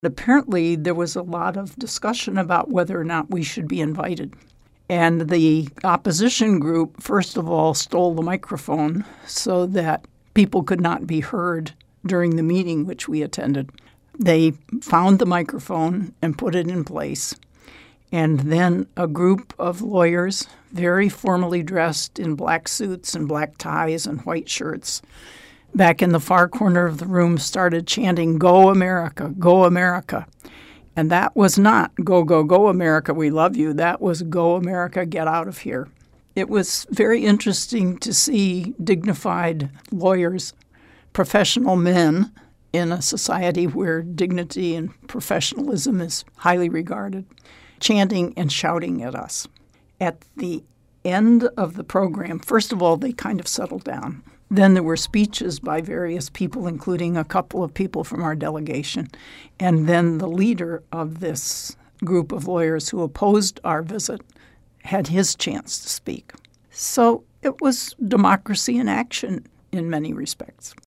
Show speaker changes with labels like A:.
A: Apparently, there was a lot of discussion about whether or not we should be invited. And the opposition group, first of all, stole the microphone so that people could not be heard during the meeting which we attended. They found the microphone and put it in place. And then a group of lawyers, very formally dressed in black suits and black ties and white shirts, back in the far corner of the room started chanting, "Go America, go America." And that was not "Go, go, go America, we love you." That was "Go America, get out of here." It was very interesting to see dignified lawyers, professional men in a society where dignity and professionalism is highly regarded, chanting and shouting at us. At the end of the program, first of all, they kind of settled down. Then there were speeches by various people, including a couple of people from our delegation. And then the leader of this group of lawyers who opposed our visit had his chance to speak. So it was democracy in action in many respects.